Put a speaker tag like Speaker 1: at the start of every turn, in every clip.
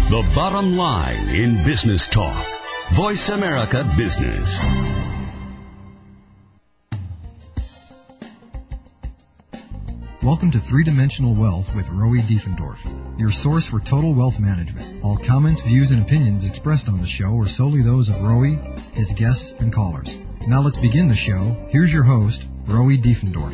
Speaker 1: The bottom line in business talk. Voice America Business.
Speaker 2: Welcome to Three-Dimensional Wealth with Rowie Diefendorf, your source for total wealth management. All comments, views, and opinions expressed on the show are solely those of Rowie, his guests, and callers. Now let's begin the show. Here's your host, Rowie Diefendorf.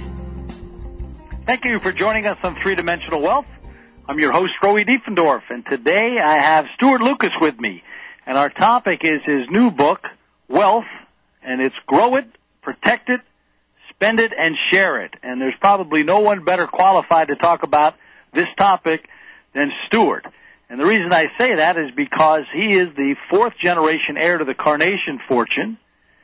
Speaker 3: Thank you for joining us on Three-Dimensional Wealth. I'm your host, Rowie Diefendorf, and today I have Stuart Lucas with me. And our topic is his new book, Wealth, and it's Grow It, Protect It, Spend It, and Share It. And there's probably no one better qualified to talk about this topic than Stuart. And the reason I say that is because he is the fourth-generation heir to the Carnation fortune,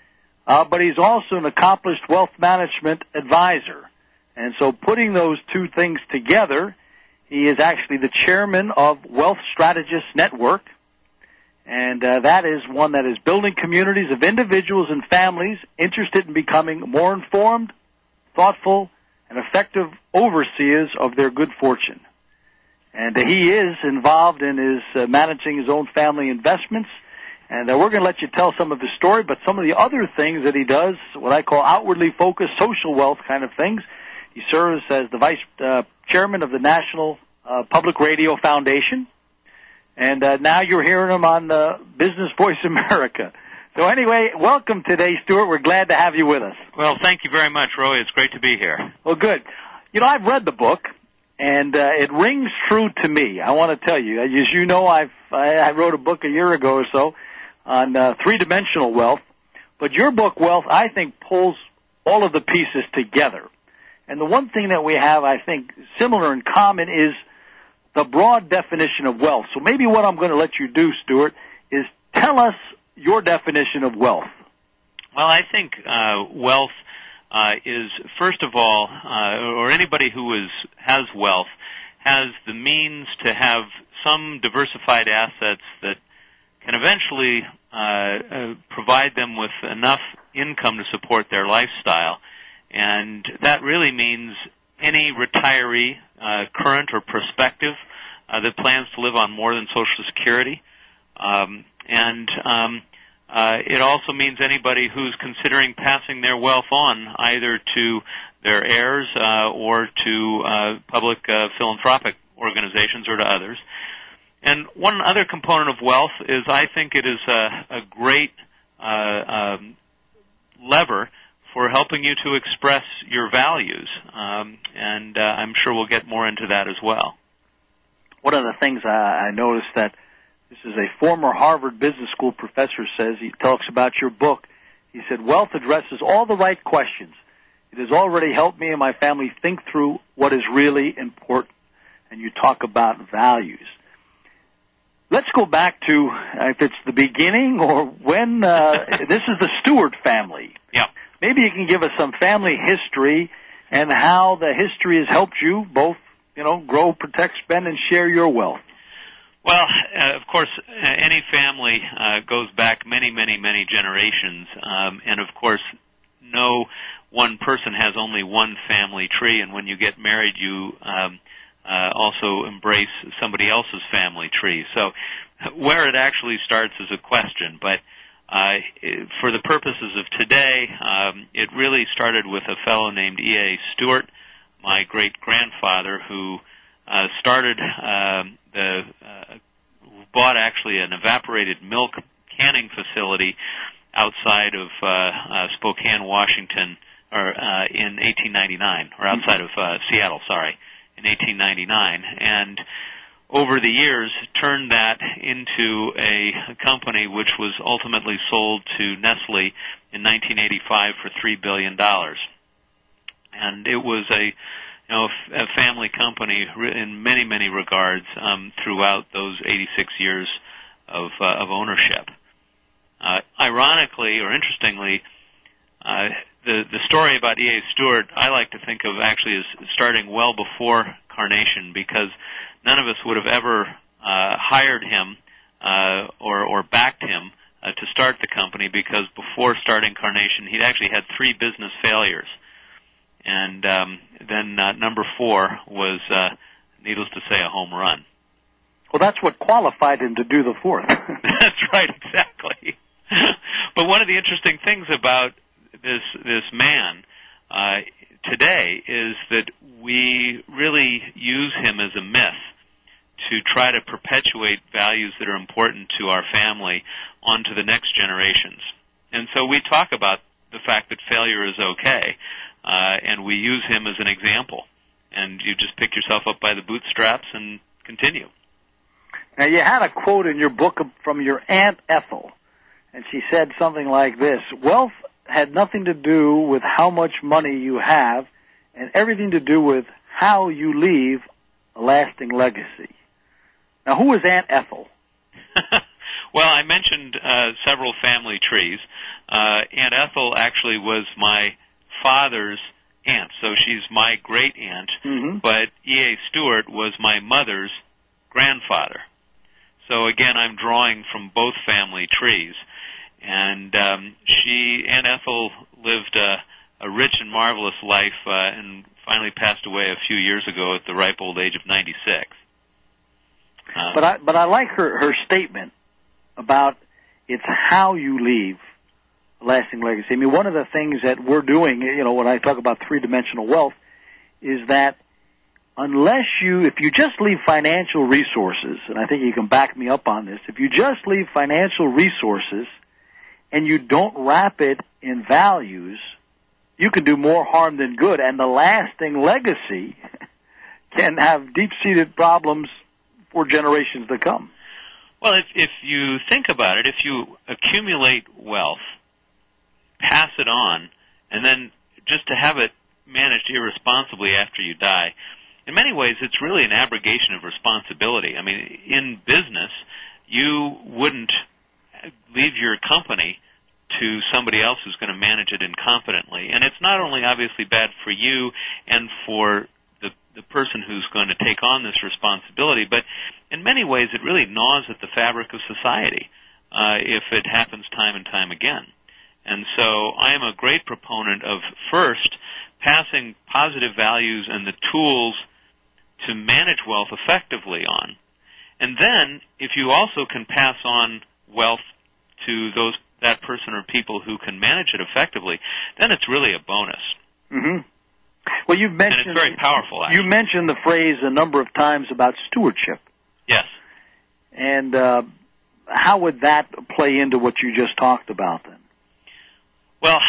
Speaker 3: but he's also an accomplished wealth management advisor. And so putting those two things together, he is actually the chairman of Wealth Strategists Network, and that is one that is building communities of individuals and families interested in becoming more informed, thoughtful, and effective overseers of their good fortune. And he is involved in his managing his own family investments, and we're going to let you tell some of his story, but some of the other things that he does, what I call outwardly focused social wealth kind of things. He serves as the vice chairman of the National Public Radio Foundation, and now you're hearing him on Business Voice America. So anyway, welcome today, Stuart. We're glad to have you with us.
Speaker 4: Well, thank you very much, Roy. It's great to be here.
Speaker 3: Well, good. You know, I've read the book, and it rings true to me. I want to tell you, as you know, I wrote a book a year ago or so on three-dimensional wealth, but your book, Wealth, I think pulls all of the pieces together. And the one thing that we have, I think, similar in common is the broad definition of wealth. So maybe what I'm going to let you do, Stuart, is tell us your definition of wealth.
Speaker 4: Well, I think wealth is, first of all, or anybody who has wealth has the means to have some diversified assets that can eventually provide them with enough income to support their lifestyle. And that really means any retiree, current or prospective, that plans to live on more than Social Security. It also means anybody who's considering passing their wealth on either to their heirs or to public philanthropic organizations or to others. And one other component of wealth is I think it is a great lever for helping you to express your values, and I'm sure we'll get more into that as well.
Speaker 3: One of the things I noticed that this is a former Harvard Business School professor says, he talks about your book. He said, wealth addresses all the right questions. It has already helped me and my family think through what is really important. And you talk about values. Let's go back to, if it's the beginning or when, this is the Stewart family.
Speaker 4: Yeah.
Speaker 3: Maybe you can give us some family history and how the history has helped you both, grow, protect, spend, and share your wealth.
Speaker 4: Well, of course, any family goes back many, many, many generations. And, of course, no one person has only one family tree. And when you get married, you also embrace somebody else's family tree. So where it actually starts is a question. But for the purposes of today, it really started with a fellow named E.A. Stewart, my great-grandfather, who bought actually an evaporated milk canning facility outside of Spokane, Washington, in 1899, or outside of Seattle, in 1899. And over the years, turned that into a company which was ultimately sold to Nestle in 1985 for $3 billion. And it was a family company in many, many regards throughout those 86 years of ownership. Ironically, or interestingly, the story about E.A. Stewart, I like to think of actually as starting well before Carnation, because none of us would have ever hired him or backed him to start the company, because before starting Carnation, he'd actually had 3 business failures. And then number 4 was, needless to say, a home run.
Speaker 3: Well, that's what qualified him to do the fourth.
Speaker 4: That's right, exactly. But one of the interesting things about this man today is that we really use him as a myth to try to perpetuate values that are important to our family onto the next generations. And so we talk about the fact that failure is okay, and we use him as an example. And you just pick yourself up by the bootstraps and continue.
Speaker 3: Now, you had a quote in your book from your Aunt Ethel, and she said something like this: wealth had nothing to do with how much money you have and everything to do with how you leave a lasting legacy. Now, who was Aunt Ethel?
Speaker 4: Well, I mentioned several family trees. Aunt Ethel actually was my father's aunt, so she's my great aunt, but E.A. Stewart was my mother's grandfather. So again, I'm drawing from both family trees. And Aunt Ethel lived a rich and marvelous life and finally passed away a few years ago at the ripe old age of 96.
Speaker 3: But I like her statement about it's how you leave a lasting legacy. I mean, one of the things that we're doing, when I talk about three-dimensional wealth, is that if you just leave financial resources, and I think you can back me up on this, if you just leave financial resources and you don't wrap it in values, you can do more harm than good, and the lasting legacy can have deep-seated problems for generations to come.
Speaker 4: Well, if you think about it, if you accumulate wealth, pass it on, and then just to have it managed irresponsibly after you die, in many ways it's really an abrogation of responsibility. I mean, in business, you wouldn't leave your company to somebody else who's going to manage it incompetently. And it's not only obviously bad for you and for the person who's going to take on this responsibility, but in many ways it really gnaws at the fabric of society if it happens time and time again. And so I am a great proponent of, first, passing positive values and the tools to manage wealth effectively on. And then, if you also can pass on wealth to that person or people who can manage it effectively, then it's really a bonus.
Speaker 3: Mm-hmm. Well, you've mentioned,
Speaker 4: and it's very powerful, actually.
Speaker 3: You mentioned the phrase a number of times about stewardship.
Speaker 4: Yes.
Speaker 3: And how would that play into what you just talked about then?
Speaker 4: Well,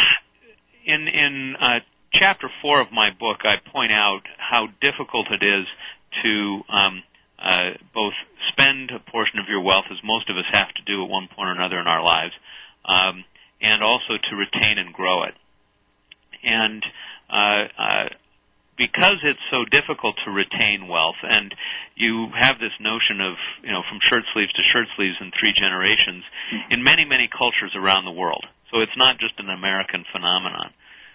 Speaker 4: in Chapter 4 of my book, I point out how difficult it is to both spend a portion of your wealth, as most of us have to do at one point or another in our lives, and also to retain and grow it. And because it's so difficult to retain wealth, and you have this notion of, from shirt sleeves to shirt sleeves in 3 generations in many, many cultures around the world. So it's not just an American phenomenon.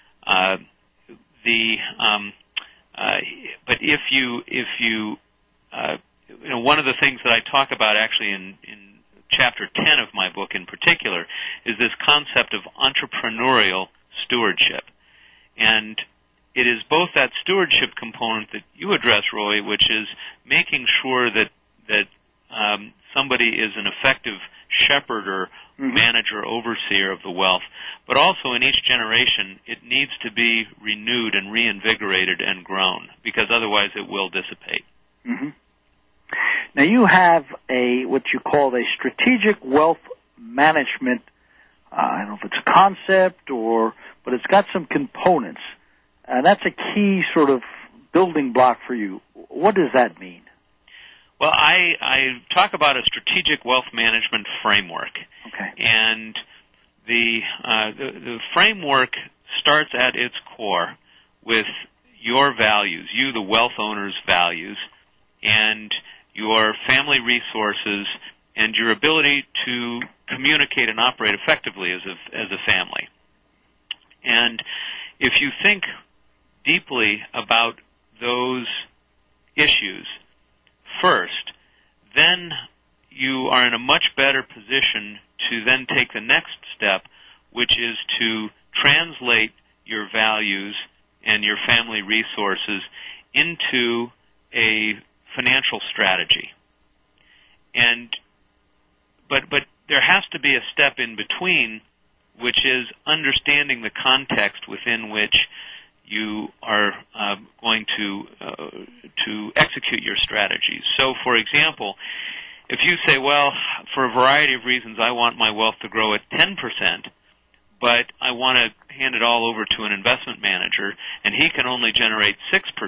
Speaker 4: But if you one of the things that I talk about actually in Chapter 10 of my book in particular is this concept of entrepreneurial stewardship. And it is both that stewardship component that you address, Roy, which is making sure that somebody is an effective shepherd or manager, overseer of the wealth, but also in each generation it needs to be renewed and reinvigorated and grown, because otherwise it will dissipate.
Speaker 3: Mm-hmm. Now you have what you call a strategic wealth management, I don't know if it's a concept but it's got some components, and that's a key sort of building block for you. What does that mean?
Speaker 4: Well, I talk about a strategic wealth management framework.
Speaker 3: Okay.
Speaker 4: And the framework starts at its core with your values, you, the wealth owner's values, and your family resources, and your ability to communicate and operate effectively as a family. And if you think deeply about those issues first, then you are in a much better position to then take the next step, which is to translate your values and your family resources into a financial strategy. But there has to be a step in between, which is understanding the context within which you are going to execute your strategies. So, for example, if you say, well, for a variety of reasons, I want my wealth to grow at 10%, but I want to hand it all over to an investment manager, and he can only generate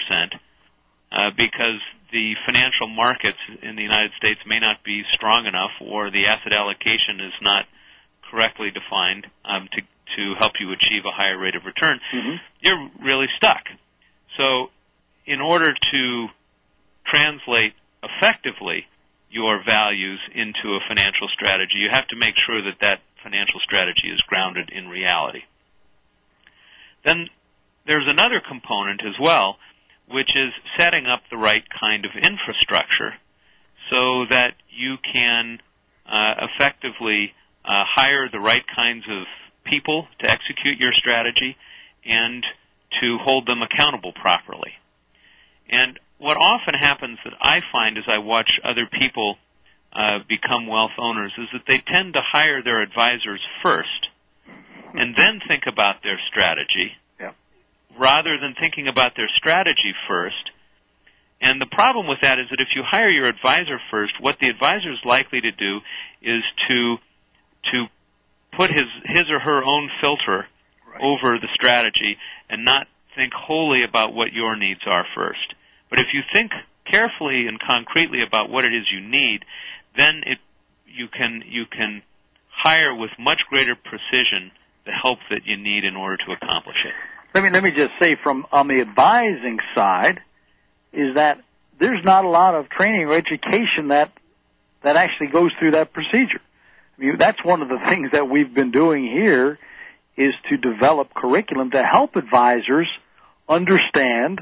Speaker 4: 6% because the financial markets in the United States may not be strong enough, or the asset allocation is not correctly defined to help you achieve a higher rate of return, you're really stuck. So in order to translate effectively your values into a financial strategy, you have to make sure that that financial strategy is grounded in reality. Then there's another component as well, which is setting up the right kind of infrastructure so that you can effectively hire the right kinds of people to execute your strategy and to hold them accountable properly. And what often happens that I find as I watch other people become wealth owners is that they tend to hire their advisors first and then think about their strategy rather than thinking about their strategy first. And the problem with that is that if you hire your advisor first, what the advisor is likely to do is to put his or her own filter over the strategy and not think wholly about what your needs are first. But if you think carefully and concretely about what it is you need, then you can hire with much greater precision the help that you need in order to accomplish it.
Speaker 3: Let me just say, from on the advising side, is that there's not a lot of training or education that actually goes through that procedure. I mean, that's one of the things that we've been doing here, is to develop curriculum to help advisors understand,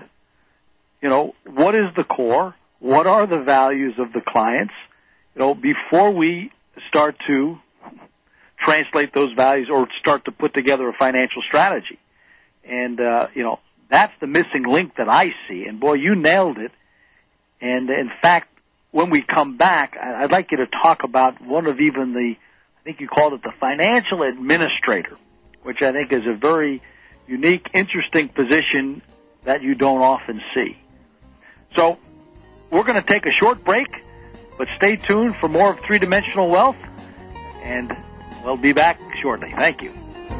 Speaker 3: what is the core, what are the values of the clients, before we start to translate those values or start to put together a financial strategy. And, that's the missing link that I see. And boy, you nailed it. And in fact, when we come back, I'd like you to talk about one of even I think you called it the financial administrator, which I think is a very unique, interesting position that you don't often see. So we're going to take a short break, but stay tuned for more of Three-Dimensional Wealth, and we'll be back shortly. Thank you.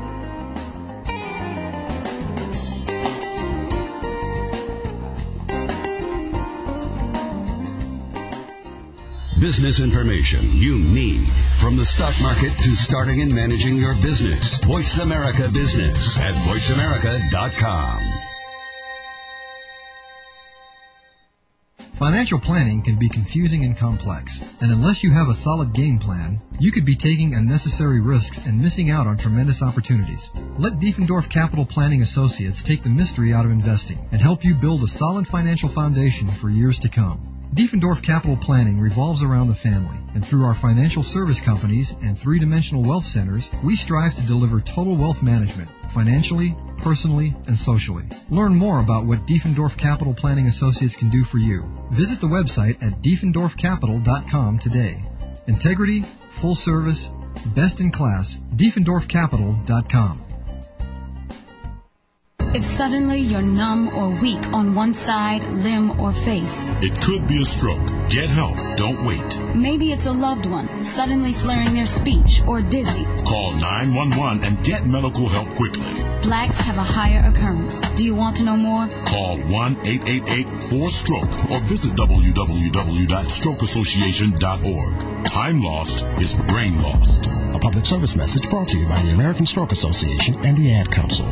Speaker 1: Business information you need. From the stock market to starting and managing your business. Voice America Business at voiceamerica.com.
Speaker 2: Financial planning can be confusing and complex, and unless you have a solid game plan, you could be taking unnecessary risks and missing out on tremendous opportunities. Let Diefendorf Capital Planning Associates take the mystery out of investing and help you build a solid financial foundation for years to come. Diefendorf Capital Planning revolves around the family, and through our financial service companies and three-dimensional wealth centers, we strive to deliver total wealth management, financially, personally, and socially. Learn more about what Diefendorf Capital Planning Associates can do for you. Visit the website at diefendorfcapital.com today. Integrity, full service, best in class, diefendorfcapital.com.
Speaker 5: If suddenly you're numb or weak on one side, limb, or face.
Speaker 6: It could be a stroke. Get help. Don't wait.
Speaker 5: Maybe it's a loved one suddenly slurring their speech or dizzy.
Speaker 6: Call 911 and get medical help quickly.
Speaker 5: Blacks have a higher occurrence. Do you want to know more?
Speaker 6: Call 1-888-4STROKE or visit www.strokeassociation.org. Time lost is brain lost.
Speaker 7: A public service message brought to you by the American Stroke Association and the Ad Council.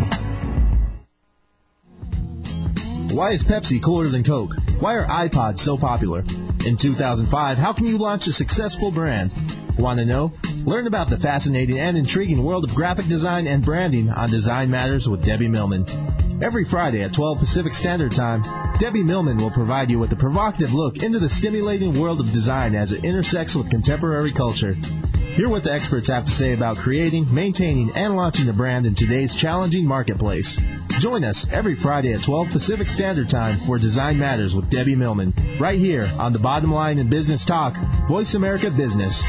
Speaker 8: Why is Pepsi cooler than Coke? Why are iPods so popular? In 2005, how can you launch a successful brand? Want to know? Learn about the fascinating and intriguing world of graphic design and branding on Design Matters with Debbie Millman. Every Friday at 12 Pacific Standard Time, Debbie Millman will provide you with a provocative look into the stimulating world of design as it intersects with contemporary culture. Hear what the experts have to say about creating, maintaining, and launching a brand in today's challenging marketplace. Join us every Friday at 12 Pacific Standard Time for Design Matters with Debbie Millman, right here on the Bottom Line in Business Talk, Voice America Business.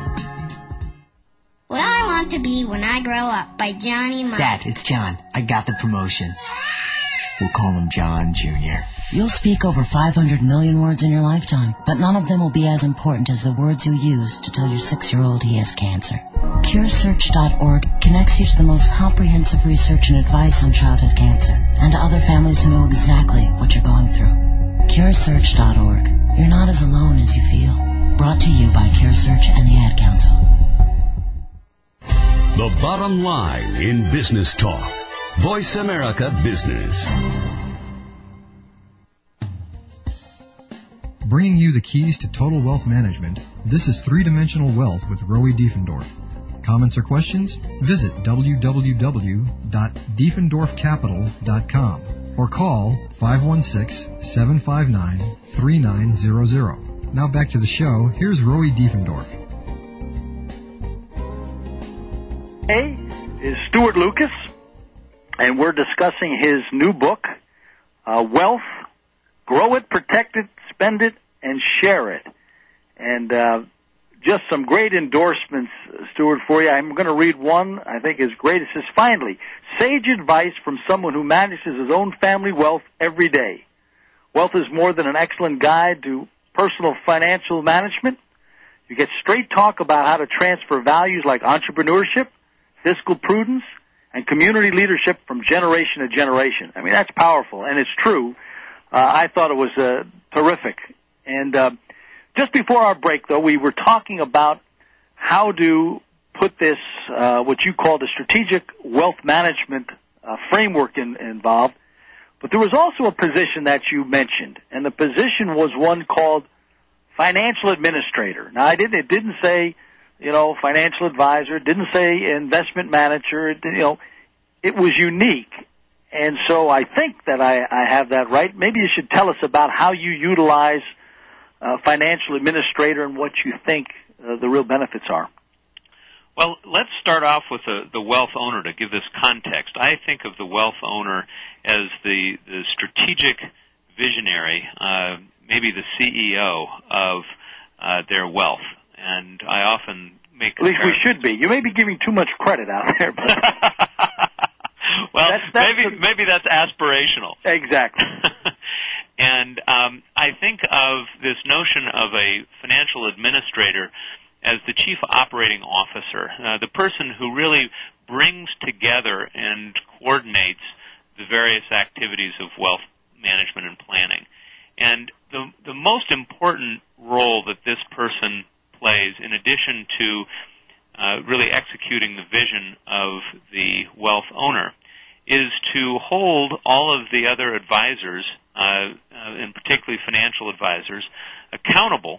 Speaker 9: What I Want to Be When I Grow Up by Johnny Marr.
Speaker 10: Dad, it's John. I got the promotion. We'll call him John Jr.
Speaker 11: You'll speak over 500 million words in your lifetime, but none of them will be as important as the words you use to tell your 6-year-old he has cancer. CureSearch.org connects you to the most comprehensive research and advice on childhood cancer, and to other families who know exactly what you're going through. CureSearch.org. You're not as alone as you feel. Brought to you by CureSearch and the Ad Council.
Speaker 1: The Bottom Line in Business Talk. Voice America Business.
Speaker 2: Bringing you the keys to total wealth management, this is Three-Dimensional Wealth with Rowie Diefendorf. Comments or questions? Visit www.diefendorfcapital.com or call 516-759-3900. Now back to the show. Here's Rowie Diefendorf.
Speaker 3: Hey, is Stuart Lucas, and we're discussing his new book, Wealth, Grow It, Protect It, Spend It, and Share It. And just some great endorsements, Stuart, for you. I'm going to read one I think is great. It says, finally, sage advice from someone who manages his own family wealth every day. Wealth is more than an excellent guide to personal financial management. You get straight talk about how to transfer values like entrepreneurship, fiscal prudence, and community leadership from generation to generation. I mean, that's powerful, and it's true. I thought it was terrific. And just before our break, though, we were talking about how to put this, what you call the strategic wealth management framework involved. But there was also a position that you mentioned, and the position was one called financial administrator. Now, it didn't say, financial advisor. It didn't say investment manager. It was unique. And so I think that I have that right. Maybe you should tell us about how you utilize financial administrator and what you think the real benefits are.
Speaker 4: Well, let's start off with the wealth owner to give this context. I think of the wealth owner as the strategic visionary, maybe the CEO of their wealth. And I often make
Speaker 3: comparisons. At least we should be. You may be giving too much credit out there. But
Speaker 4: well, maybe that's aspirational.
Speaker 3: Exactly.
Speaker 4: And I think of this notion of a financial administrator as the chief operating officer, the person who really brings together and coordinates the various activities of wealth management and planning. And the most important role that this person plays, in addition to really executing the vision of the wealth owner, is to hold all of the other advisors, and particularly financial advisors, accountable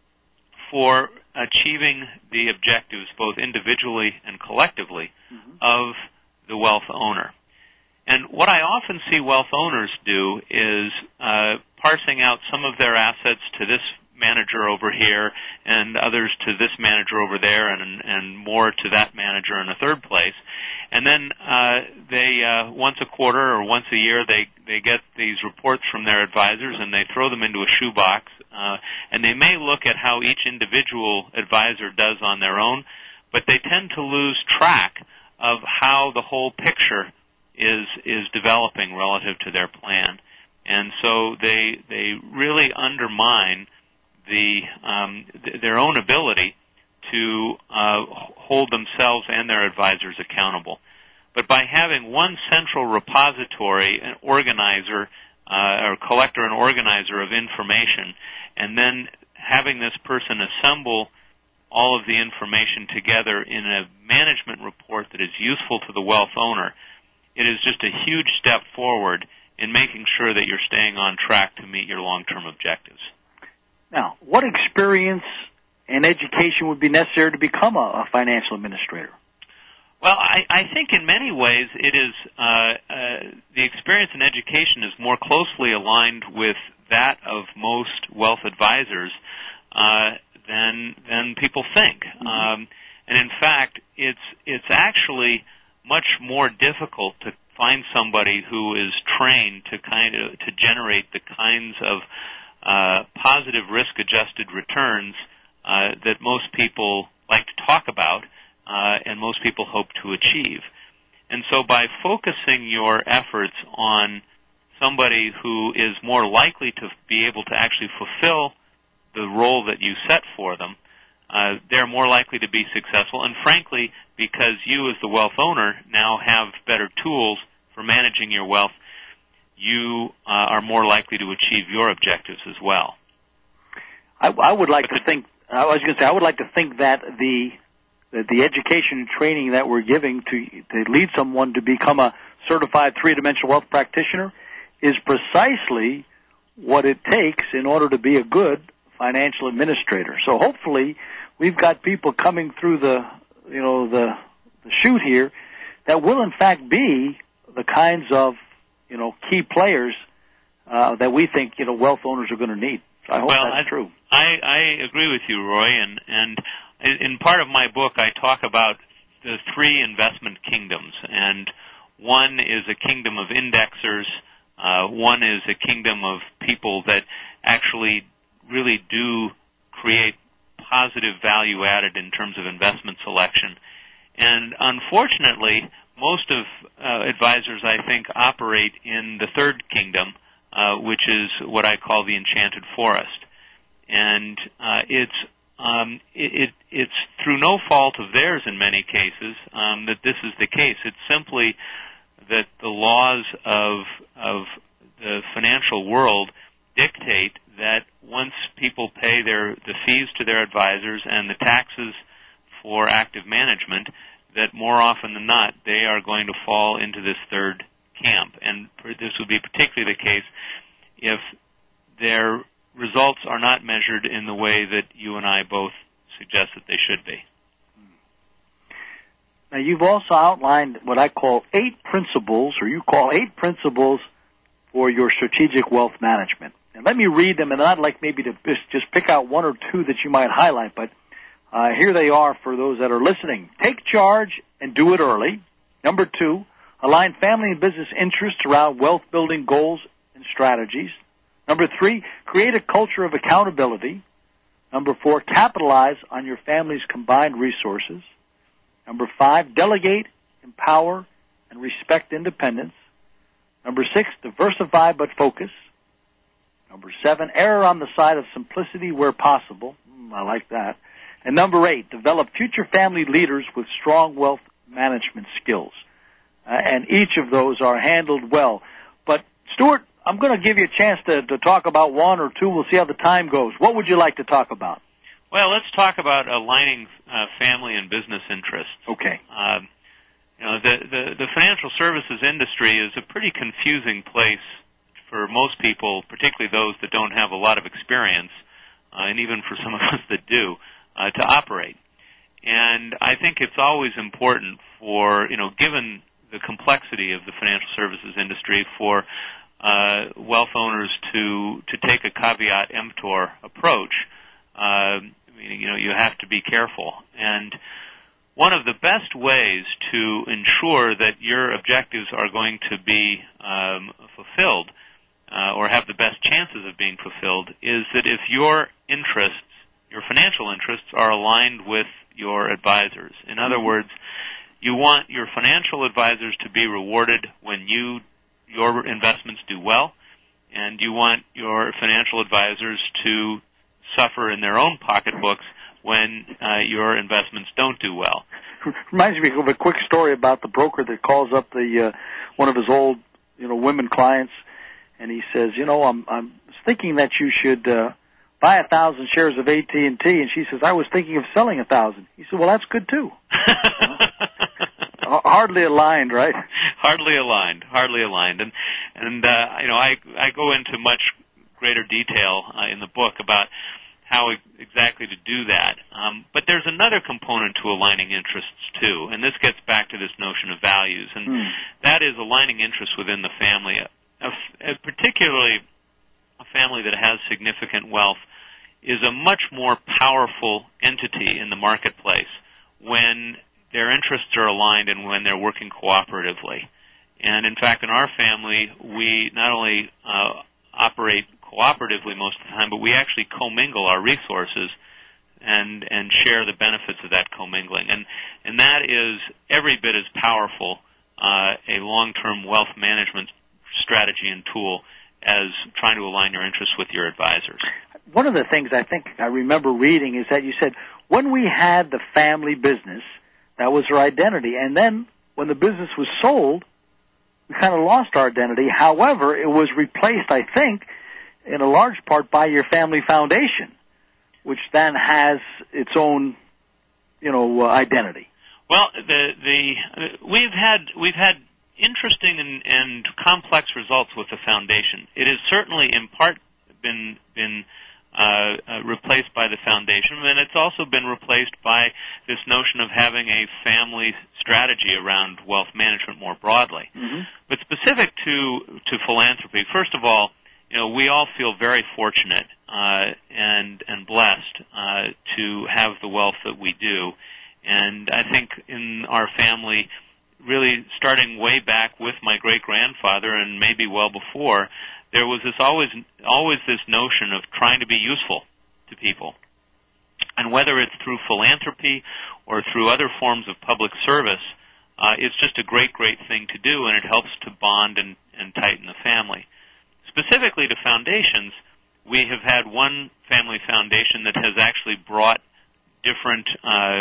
Speaker 4: for achieving the objectives, both individually and collectively, of the wealth owner. And what I often see wealth owners do is parsing out some of their assets to this manager over here and others to this manager over there and more to that manager in a third place. And then they once a quarter or once a year they get these reports from their advisors and they throw them into a shoebox, and they may look at how each individual advisor does on their own, but they tend to lose track of how the whole picture is developing relative to their plan. And so they really undermine their own ability to hold themselves and their advisors accountable. But by having one central repository, an organizer, or collector and organizer of information, and then having this person assemble all of the information together in a management report that is useful to the wealth owner, it is just a huge step forward in making sure that you're staying on track to meet your long-term objectives.
Speaker 3: Now, what experience and education would be necessary to become a financial administrator?
Speaker 4: Well, I think in many ways it is the experience and education is more closely aligned with that of most wealth advisors than people think. And in fact, it's actually much more difficult to find somebody who is trained to generate the kinds of positive risk-adjusted returns that most people like to talk about and most people hope to achieve. And so by focusing your efforts on somebody who is more likely to be able to actually fulfill the role that you set for them, they're more likely to be successful. And frankly, because you as the wealth owner now have better tools for managing your wealth, you are more likely to achieve your objectives as well.
Speaker 3: I would like to think that the education and training that we're giving to lead someone to become a certified three-dimensional wealth practitioner is precisely what it takes in order to be a good financial administrator. So hopefully we've got people coming through the chute here that will in fact be the kinds of key players that we think wealth owners are going to need. So I hope that's true.
Speaker 4: I agree with you, Roy, and in part of my book I talk about the three investment kingdoms, and one is a kingdom of indexers, one is a kingdom of people that actually really do create positive value added in terms of investment selection. And unfortunately, most of advisors, I think, operate in the third kingdom, which is what I call the enchanted forest. And it's through no fault of theirs in many cases that this is the case. It's simply that the laws of the financial world dictate that once people pay the fees to their advisors and the taxes for active management, that more often than not they are going to fall into this third camp. And this would be particularly the case if their results are not measured in the way that you and I both suggest that they should be.
Speaker 3: Now, you've also outlined what I call 8 principles, or you call 8 principles for your strategic wealth management. And let me read them, and I'd like maybe to just pick out one or two that you might highlight, but here they are for those that are listening. Take charge and do it early. Number 2, align family and business interests around wealth-building goals and strategies. Number 3, create a culture of accountability. Number 4, capitalize on your family's combined resources. Number 5, delegate, empower, and respect independence. Number 6, diversify but focus. Number 7, err on the side of simplicity where possible. I like that. And number 8, develop future family leaders with strong wealth management skills. And each of those are handled well. But, Stuart, I'm going to give you a chance to talk about one or two. We'll see how the time goes. What would you like to talk about?
Speaker 4: Well, let's talk about aligning family and business interests.
Speaker 3: Okay.
Speaker 4: The financial services industry is a pretty confusing place for most people, particularly those that don't have a lot of experience, and even for some of us that do, to operate. And I think it's always important for, given the complexity of the financial services industry, for wealth owners to take a caveat emptor approach. You have to be careful. And one of the best ways to ensure that your objectives are going to be fulfilled or have the best chances of being fulfilled is that if your interests, your financial interests, are aligned with your advisors. In other words, you want your financial advisors to be rewarded when your investments do well, and you want your financial advisors to suffer in their own pocketbooks when your investments don't do well.
Speaker 3: Reminds me of a quick story about the broker that calls up one of his old women clients, and he says, I'm thinking that you should buy 1,000 shares of AT&T, and she says, I was thinking of selling 1,000. He said, well, that's good too. Hardly aligned, right?
Speaker 4: Hardly aligned. And I go into much greater detail in the book about how exactly to do that. But there's another component to aligning interests too, and this gets back to this notion of values, and that is aligning interests within the family. Particularly a family that has significant wealth is a much more powerful entity in the marketplace when their interests are aligned and when they're working cooperatively. And in fact, in our family, we not only operate cooperatively most of the time, but we actually commingle our resources and share the benefits of that commingling. And that is every bit as powerful a long-term wealth management strategy and tool as trying to align your interests with your advisors.
Speaker 3: One of the things I think I remember reading is that you said when we had the family business, that was our identity. And then when the business was sold, we kind of lost our identity. However, it was replaced, I think, in a large part by your family foundation, which then has its own, identity.
Speaker 4: Well, we've had interesting and complex results with the foundation. It has certainly in part been replaced by the foundation, and it's also been replaced by this notion of having a family strategy around wealth management more broadly.
Speaker 3: Mm-hmm.
Speaker 4: But specific to philanthropy, first of all, we all feel very fortunate and blessed to have the wealth that we do. And I think in our family, really starting way back with my great-grandfather and maybe well before, there was always this notion of trying to be useful to people. And whether it's through philanthropy or through other forms of public service, it's just a great, great thing to do, and it helps to bond and tighten the family. Specifically to foundations, we have had one family foundation that has actually brought different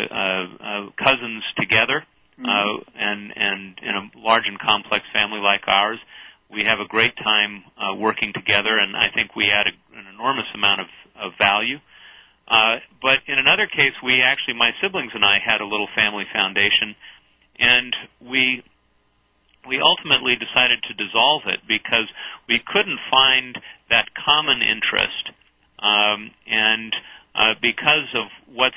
Speaker 4: cousins together, and in a large and complex family like ours, we have a great time working together, and I think we add an enormous amount of value. But in another case, my siblings and I had a little family foundation, and we ultimately decided to dissolve it because we couldn't find that common interest, and because of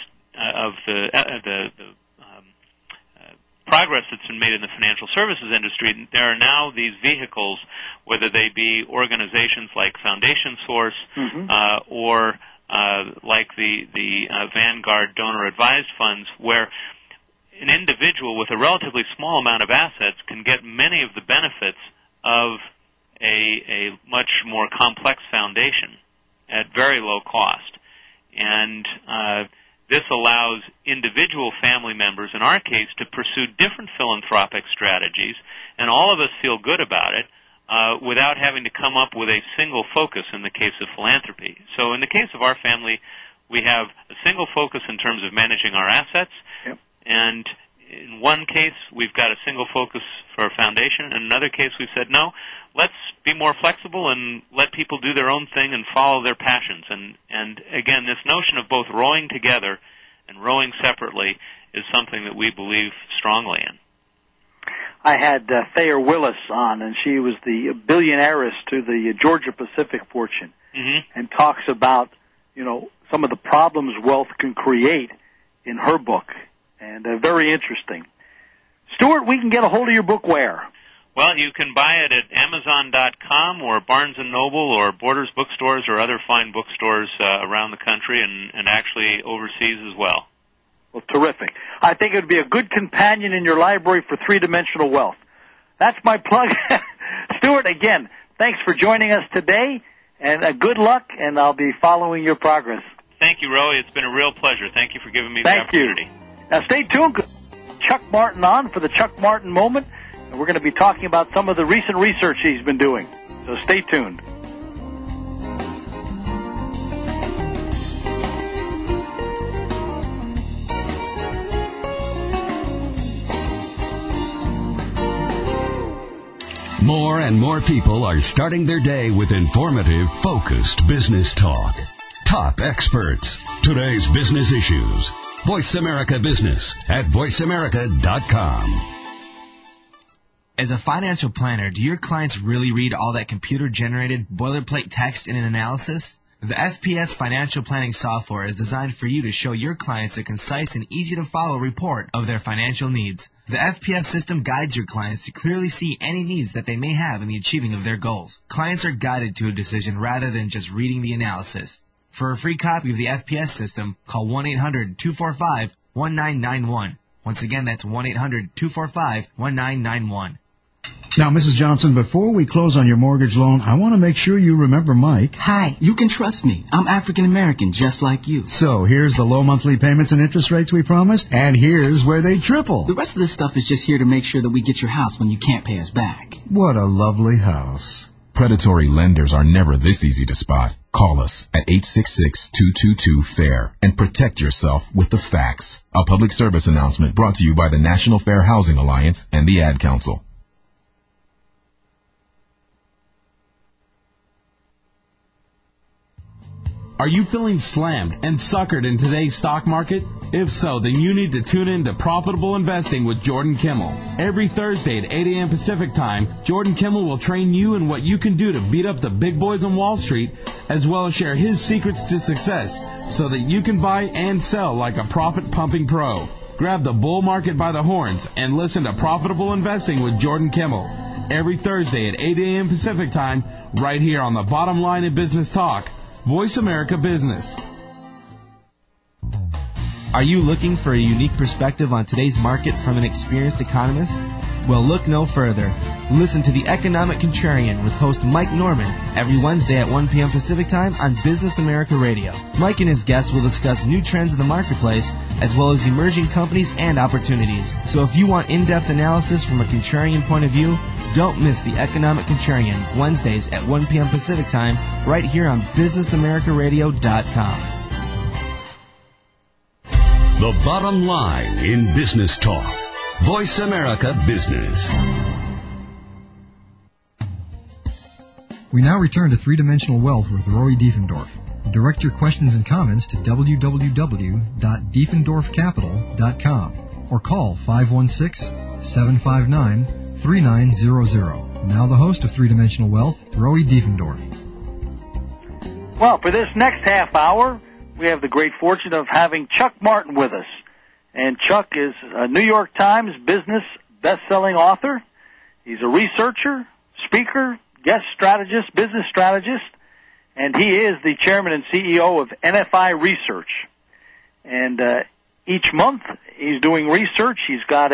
Speaker 4: the progress that's been made in the financial services industry, there are now these vehicles, whether they be organizations like Foundation Source, or like the Vanguard donor-advised funds, where an individual with a relatively small amount of assets can get many of the benefits of a much more complex foundation at very low cost. And this allows individual family members, in our case, to pursue different philanthropic strategies, and all of us feel good about it without having to come up with a single focus in the case of philanthropy. So in the case of our family, we have a single focus in terms of managing our assets, and in one case, we've got a single focus for a foundation. In another case, we've said, no, let's be more flexible and let people do their own thing and follow their passions. And again, this notion of both rowing together and rowing separately is something that we believe strongly in.
Speaker 3: I had Thayer Willis on, and she was the billionairess to the Georgia Pacific fortune, and talks about, some of the problems wealth can create in her book. And very interesting. Stuart, we can get a hold of your book where?
Speaker 4: Well, you can buy it at Amazon.com or Barnes & Noble or Borders bookstores or other fine bookstores around the country and actually overseas as well.
Speaker 3: Well, terrific. I think it would be a good companion in your library for three-dimensional wealth. That's my plug. Stuart, again, thanks for joining us today, and good luck, and I'll be following your progress.
Speaker 4: Thank you, Roy. It's been a real pleasure. Thank you for giving me the opportunity.
Speaker 3: Thank you. Now, stay tuned. Chuck Martin on for the Chuck Martin Moment, and we're going to be talking about some of the recent research he's been doing. So stay tuned.
Speaker 1: More and more people are starting their day with informative, focused business talk. Top experts. Today's business issues. Voice America Business at voiceamerica.com.
Speaker 12: As a financial planner, do your clients really read all that computer-generated boilerplate text in an analysis? The FPS financial planning software is designed for you to show your clients a concise and easy-to-follow report of their financial needs. The FPS system guides your clients to clearly see any needs that they may have in the achieving of their goals. Clients are guided to a decision rather than just reading the analysis. For a free copy of the FPS system, call 1-800-245-1991. Once again, that's 1-800-245-1991.
Speaker 13: Now, Mrs. Johnson, before we close on your mortgage loan, I want to make sure you remember Mike.
Speaker 10: Hi, you can trust me. I'm African American, just like you.
Speaker 13: So, here's the low monthly payments and interest rates we promised, and here's where they triple.
Speaker 10: The rest of this stuff is just here to make sure that we get your house when you can't pay us back.
Speaker 13: What a lovely house.
Speaker 6: Predatory lenders are never this easy to spot. Call us at 866-222-FAIR and protect yourself with the facts. A public service announcement brought to you by the National Fair Housing Alliance and the Ad Council.
Speaker 14: Are you feeling slammed and suckered in today's stock market? If so, then you need to tune in to Profitable Investing with Jordan Kimmel. Every Thursday at 8 a.m. Pacific Time, Jordan Kimmel will train you in what you can do to beat up the big boys on Wall Street, as well as share his secrets to success so that you can buy and sell like a profit-pumping pro. Grab the bull market by the horns and listen to Profitable Investing with Jordan Kimmel. Every Thursday at 8 a.m. Pacific Time, right here on the Bottom Line in Business Talk. Voice America Business.
Speaker 12: Are you looking for a unique perspective on today's market from an experienced economist? Well, look no further. Listen to The Economic Contrarian with host Mike Norman every Wednesday at 1 p.m. Pacific Time on Business America Radio. Mike and his guests will discuss new trends in the marketplace as well as emerging companies and opportunities. So if you want in-depth analysis from a contrarian point of view, don't miss The Economic Contrarian Wednesdays at 1 p.m. Pacific Time right here on BusinessAmericaRadio.com.
Speaker 1: The bottom line in business talk. Voice America Business.
Speaker 2: We now return to Three-Dimensional Wealth with Roy Diefendorf. Direct your questions and comments to www.diefendorfcapital.com or call 516-759-3900. Now the host of Three-Dimensional Wealth, Roy Diefendorf.
Speaker 3: Well, for this next half hour, we have the great fortune of having Chuck Martin with us. And Chuck is a New York Times business best-selling author. He's a researcher, speaker, guest strategist, business strategist, and he is the chairman and CEO of NFI Research. And each month he's doing research. He's got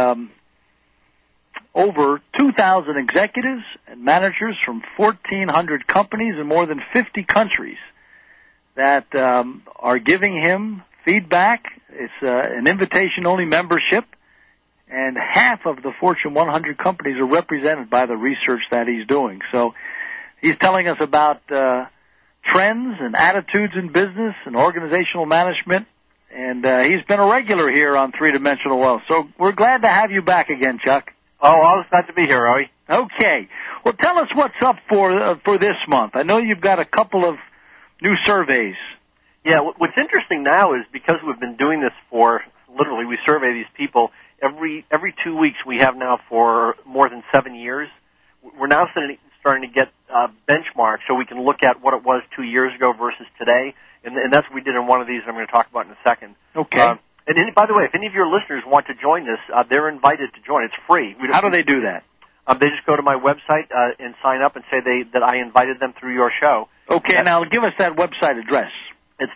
Speaker 3: over 2,000 executives and managers from 1,400 companies in more than 50 countries that are giving him feedback. It's an invitation-only membership, and half of the Fortune 100 companies are represented by the research that he's doing. So he's telling us about trends and attitudes in business and organizational management, and he's been a regular here on Three-Dimensional Wealth. So we're glad to have you back again, Chuck.
Speaker 15: Oh, always glad to be here, Roy.
Speaker 3: Okay. Well, tell us what's up for this month. I know you've got a couple of new surveys.
Speaker 15: Yeah, what's interesting now is because we've been doing this for, literally, we survey these people every 2 weeks. We have now for more than 7 years. We're now starting to get benchmarks so we can look at what it was 2 years ago versus today, and that's what we did in one of these I'm going to talk about in a second.
Speaker 3: Okay.
Speaker 15: And by the way, if any of your listeners want to join this, they're invited to join. It's free.
Speaker 3: How do they do that?
Speaker 15: They just go to my website and sign up and say that I invited them through your show.
Speaker 3: Okay, now give us that website address.
Speaker 15: It's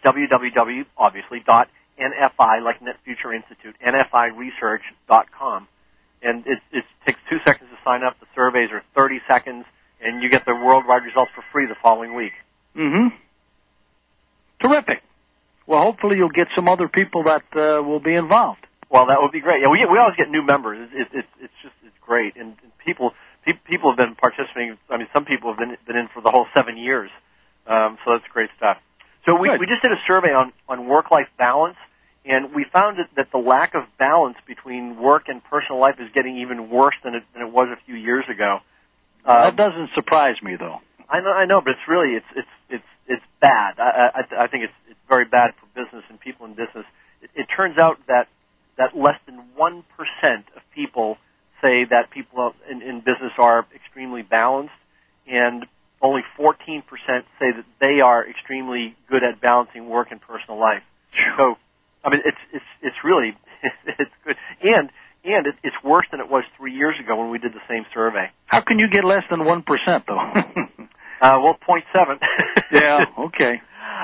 Speaker 15: www.NFI, like Net Future Institute, NFIresearch.com. And it takes 2 seconds to sign up. The surveys are 30 seconds, and you get the worldwide results for free the following week.
Speaker 3: Mm-hmm. Terrific. Well, hopefully you'll get some other people that will be involved.
Speaker 15: Well, that would be great. Yeah, we always get new members. It's great, and people have been participating. I mean, some people have been in for the whole 7 years. So that's great stuff. So we just did a survey on work-life balance, and we found that the lack of balance between work and personal life is getting even worse than it was a few years ago.
Speaker 3: That doesn't surprise me, though.
Speaker 15: I know, but it's really it's bad. I think it's very bad for business and people in business. It turns out that less than 1% of people say that people in business are extremely balanced, and only 14% say that they are extremely good at balancing work and personal life. So, I mean, it's really it's good, and it's worse than it was 3 years ago when we did the same survey.
Speaker 3: How can you get less than 1% though?
Speaker 15: Well, 0.7.
Speaker 3: Yeah. Okay.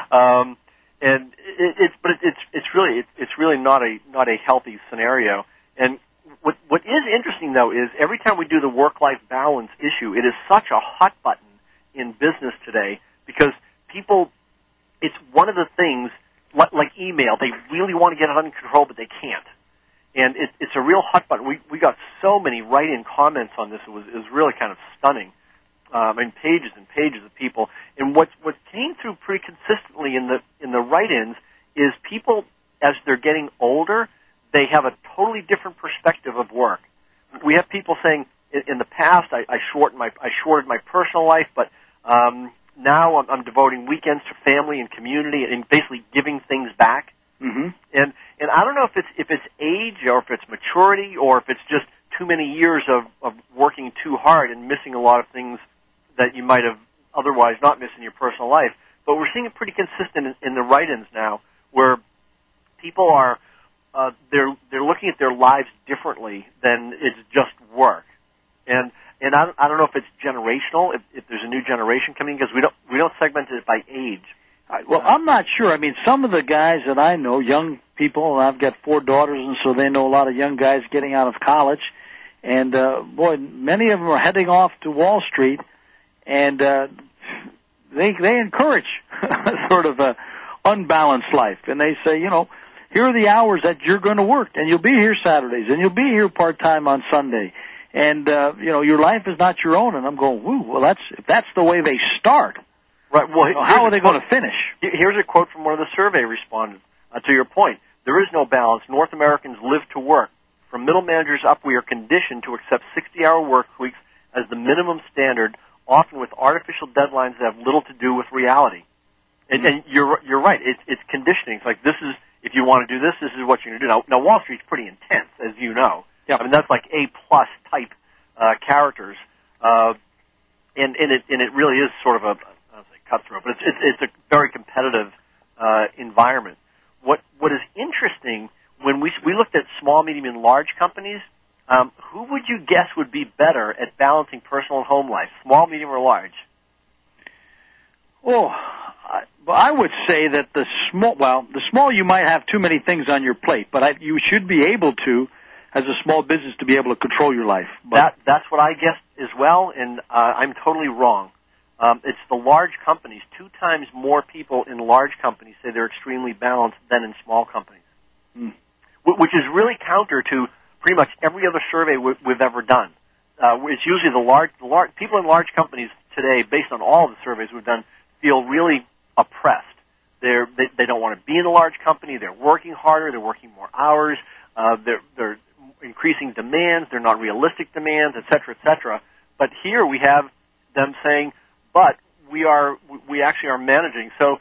Speaker 15: And it's really not a healthy scenario. And what is interesting though is every time we do the work-life balance issue, it is such a hot button in business today because people, it's one of the things like email, they really want to get it under control, but they can't. And it's a real hot button. We got so many write-in comments on this. It was really kind of stunning. Pages and pages of people. And what came through pretty consistently in the write-ins is people, as they're getting older, they have a totally different perspective of work. We have people saying, in the past, I shorted my personal life, but now I'm devoting weekends to family and community and basically giving things back.
Speaker 3: Mm-hmm.
Speaker 15: And I don't know if it's age or if it's maturity or if it's just too many years of working too hard and missing a lot of things that you might have otherwise not missed in your personal life. But we're seeing it pretty consistent in the write-ins now, where people are they're looking at their lives differently than it's just work. And I don't know if it's generational, if there's a new generation coming, because we don't segment it by age.
Speaker 3: Well, I'm not sure. I mean, some of the guys that I know, young people, and I've got 4 daughters, and so they know a lot of young guys getting out of college. And, boy, many of them are heading off to Wall Street, and they encourage sort of a unbalanced life. And they say, you know, here are the hours that you're going to work, and you'll be here Saturdays, and you'll be here part-time on Sunday. And, you know, your life is not your own. And I'm going, woo, well, if that's the way they start,
Speaker 15: right? Well,
Speaker 3: how are they going to finish?
Speaker 15: Here's a quote from one of the survey respondents. To your point, there is no balance. North Americans live to work. From middle managers up, we are conditioned to accept 60-hour work weeks as the minimum standard, often with artificial deadlines that have little to do with reality. And you're right. It's conditioning. It's like, this is, if you want to do this is what you're going to do. Now Wall Street's pretty intense, as you know.
Speaker 3: Yeah.
Speaker 15: I mean, that's like A-plus type characters. And it really is sort of I don't say cutthroat, but it's a very competitive environment. What is interesting, when we looked at small, medium, and large companies, who would you guess would be better at balancing personal and home life, small, medium, or large?
Speaker 3: Oh, I would say that the small you might have too many things on your plate, but you should be able to, as a small business, to be able to control your life. But
Speaker 15: that's what I guessed as well, and I'm totally wrong. It's the large companies. 2 times more people in large companies say they're extremely balanced than in small companies, which is really counter to pretty much every other survey we've ever done. It's usually the large people in large companies today, based on all of the surveys we've done, feel really oppressed. They don't want to be in a large company. They're working harder. They're working more hours. They're increasing demands. They're not realistic demands, et cetera, But here we have them saying, but we actually are managing. So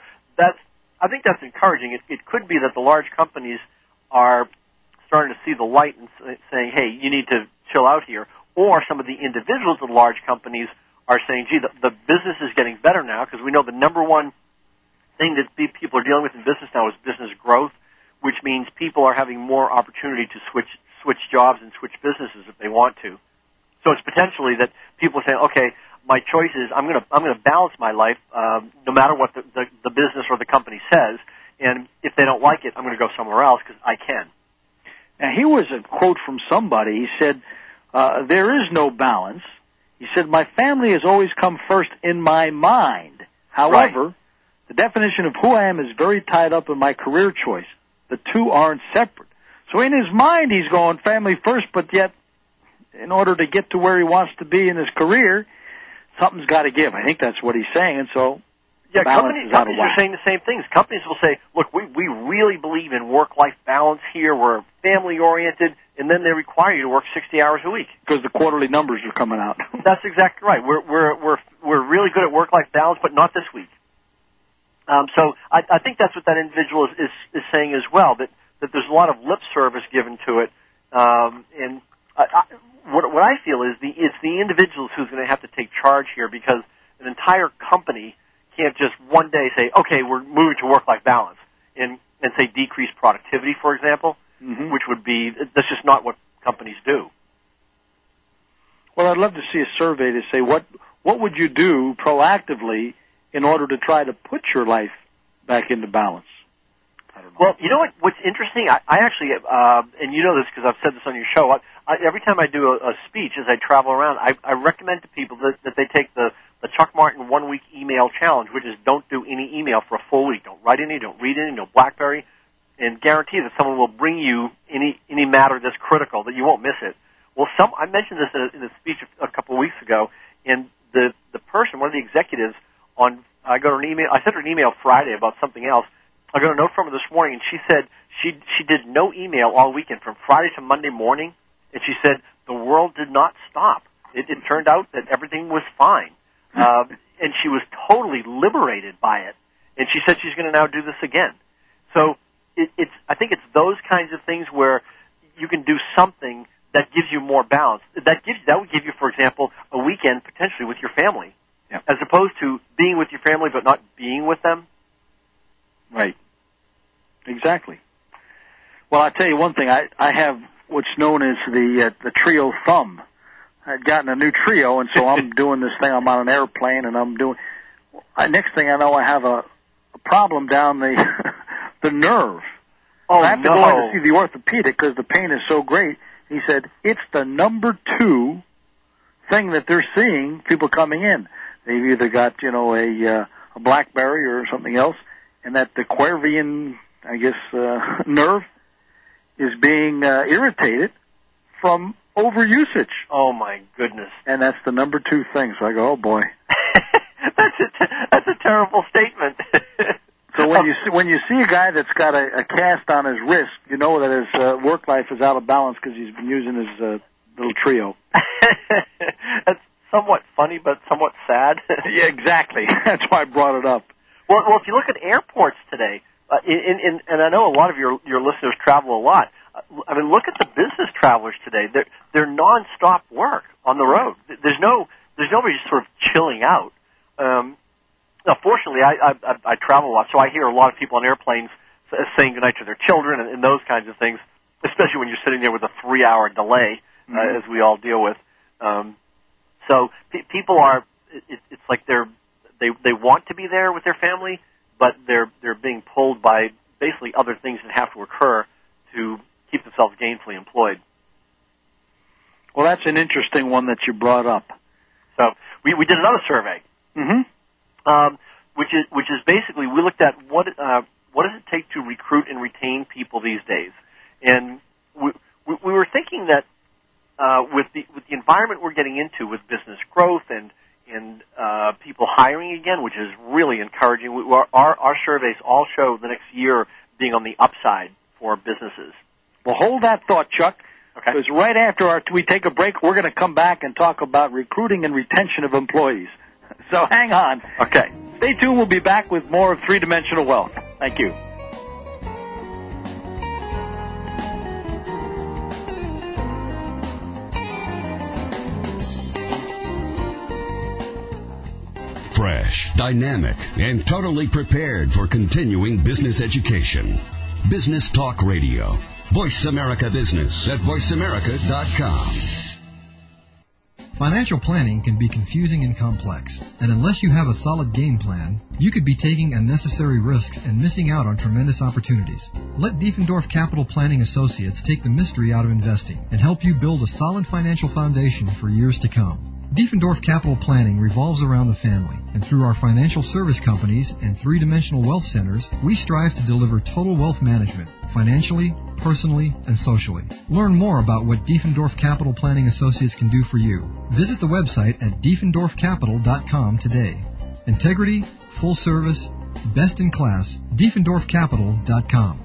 Speaker 15: I think that's encouraging. It could be that the large companies are starting to see the light and saying, hey, you need to chill out here. Or some of the individuals of large companies are saying, gee, the business is getting better now, because we know the number one thing that people are dealing with in business now is business growth, which means people are having more opportunity to switch jobs and switch businesses if they want to. So it's potentially that people are saying, okay, my choice is I'm going to balance my life no matter what the business or the company says, and if they don't like it, I'm going to go somewhere else because I can.
Speaker 3: Now, here was a quote from somebody. He said, there is no balance. He said, my family has always come first in my mind. However, the definition of who I am is very tied up in my career choice. The two aren't separate. So in his mind, he's going family first, but yet in order to get to where he wants to be in his career, something's got to give. I think that's what he's saying, and so
Speaker 15: companies are saying the same things. Companies will say, look, we really believe in work-life balance here. We're family-oriented, and then they require you to work 60 hours a week.
Speaker 3: Because the quarterly numbers are coming out.
Speaker 15: That's exactly right. We're really good at work-life balance, but not this week. So I think that's what that individual is saying as well, that there's a lot of lip service given to it. And what I feel is it's the individuals who's going to have to take charge here, because an entire company can't just one day say, okay, we're moving to work-life balance, and say decrease productivity, for example, which would be, that's just not what companies do.
Speaker 3: Well, I'd love to see a survey to say what would you do proactively in order to try to put your life back into balance.
Speaker 15: Well, you know what's interesting? I actually, and you know this because I've said this on your show, every time I do a speech as I travel around, I recommend to people that they take the Chuck Martin 1-week email challenge, which is don't do any email for a full week. Don't write any, don't read any, no BlackBerry, and guarantee that someone will bring you any matter that's critical, that you won't miss it. Well, I mentioned this in a speech a couple of weeks ago, and the person, one of the executives, I sent her an email Friday about something else. I got a note from her this morning, and she said she did no email all weekend from Friday to Monday morning, and she said the world did not stop. It turned out that everything was fine, and she was totally liberated by it. And she said she's going to now do this again. So I think it's those kinds of things where you can do something that gives you more balance. That would give you, for example, a weekend potentially with your family, as opposed to being with your family but not being with them.
Speaker 3: Right. Exactly. Well, I'll tell you one thing. I have what's known as the Trio thumb. I'd gotten a new Trio, and so I'm doing this thing. I'm on an airplane, and I'm doing. Next thing I know, I have a problem down the nerve.
Speaker 15: Oh,
Speaker 3: I have to go in to see the orthopedic because the pain is so great. He said it's the number 2 thing that they're seeing people coming in. They've either got a BlackBerry or something else, and that the Quervian, I guess, nerve is being irritated from overusage.
Speaker 15: Oh my goodness!
Speaker 3: And that's the number 2 thing. So I go, oh boy,
Speaker 15: that's a terrible statement.
Speaker 3: So when you see a guy that's got a cast on his wrist, you know that his work life is out of balance because he's been using his little Trio.
Speaker 15: That's somewhat funny, but somewhat sad.
Speaker 3: Yeah, exactly. That's why I brought it up.
Speaker 15: Well, if you look at airports today, and I know a lot of your listeners travel a lot. I mean, look at the business travelers today. They're nonstop work on the road. There's nobody just sort of chilling out. Now, fortunately, I travel a lot, so I hear a lot of people on airplanes saying goodnight to their children and those kinds of things, especially when you're sitting there with a 3-hour delay, as we all deal with. So people are, it's like they want to be there with their family, but they're being pulled by basically other things that have to occur to keep themselves gainfully employed.
Speaker 3: Well, that's an interesting one that you brought up.
Speaker 15: So we did another survey.
Speaker 3: Mm-hmm.
Speaker 15: Which is basically we looked at what does it take to recruit and retain people these days, and we were thinking that with the environment we're getting into with business growth and people hiring again, which is really encouraging. Our surveys all show the next year being on the upside for businesses.
Speaker 3: Well, hold that thought, Chuck.
Speaker 15: Okay.
Speaker 3: Because right after we take a break, we're going to come back and talk about recruiting and retention of employees. So hang on.
Speaker 15: Okay.
Speaker 3: Stay tuned. We'll be back with more of Three-Dimensional Wealth. Thank you.
Speaker 1: Fresh, dynamic, and totally prepared for continuing business education. Business Talk Radio. Voice America Business at voiceamerica.com.
Speaker 2: Financial planning can be confusing and complex, and unless you have a solid game plan, you could be taking unnecessary risks and missing out on tremendous opportunities. Let Diefendorf Capital Planning Associates take the mystery out of investing and help you build a solid financial foundation for years to come. Diefendorf Capital Planning revolves around the family, and through our financial service companies and three-dimensional wealth centers, we strive to deliver total wealth management, financially, personally, and socially. Learn more about what Diefendorf Capital Planning Associates can do for you. Visit the website at diefendorfcapital.com today. Integrity, full service, best in class, diefendorfcapital.com.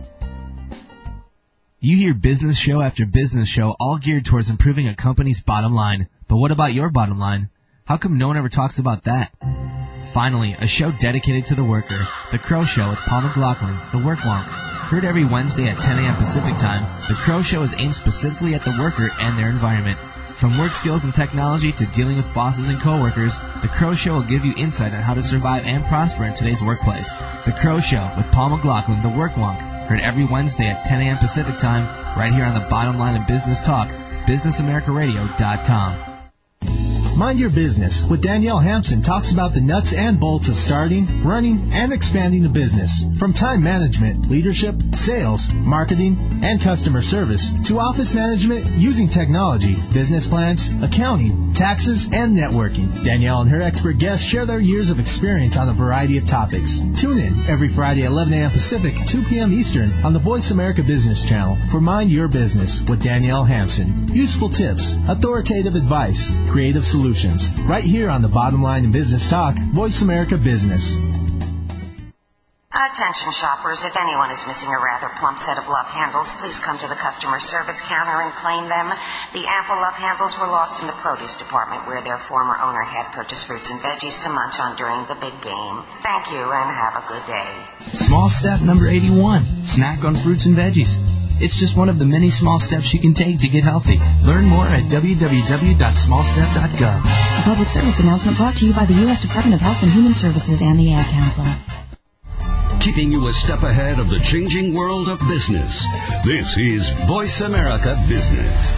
Speaker 12: You hear business show after business show all geared towards improving a company's bottom line. But what about your bottom line? How come no one ever talks about that? Finally, a show dedicated to the worker, The Crow Show with Paul McLaughlin, the Work Wonk. Heard every Wednesday at 10 a.m. Pacific Time, The Crow Show is aimed specifically at the worker and their environment. From work skills and technology to dealing with bosses and coworkers, The Crow Show will give you insight on how to survive and prosper in today's workplace. The Crow Show with Paul McLaughlin, the Work Wonk. Heard every Wednesday at 10 a.m. Pacific Time, right here on the bottom line of business talk, BusinessAmericaRadio.com.
Speaker 8: Mind Your Business with Danielle Hampson talks about the nuts and bolts of starting, running, and expanding a business. From time management, leadership, sales, marketing, and customer service to office management using technology, business plans, accounting, taxes, and networking. Danielle and her expert guests share their years of experience on a variety of topics. Tune in every Friday at 11 a.m. Pacific, 2 p.m. Eastern on the Voice America Business Channel for Mind Your Business with Danielle Hampson. Useful tips, authoritative advice, creative solutions. Right here on the Bottom Line in Business Talk, Voice America Business.
Speaker 16: Attention shoppers, if anyone is missing a rather plump set of love handles, please come to the customer service counter and claim them. The ample love handles were lost in the produce department where their former owner had purchased fruits and veggies to munch on during the big game. Thank you and have a good day.
Speaker 17: Small step number 81, snack on fruits and veggies. It's just one of the many small steps you can take to get healthy. Learn more at www.smallstep.gov.
Speaker 18: A public service announcement brought to you by the U.S. Department of Health and Human Services and the Ad Council.
Speaker 1: Keeping you a step ahead of the changing world of business. This is Voice America Business.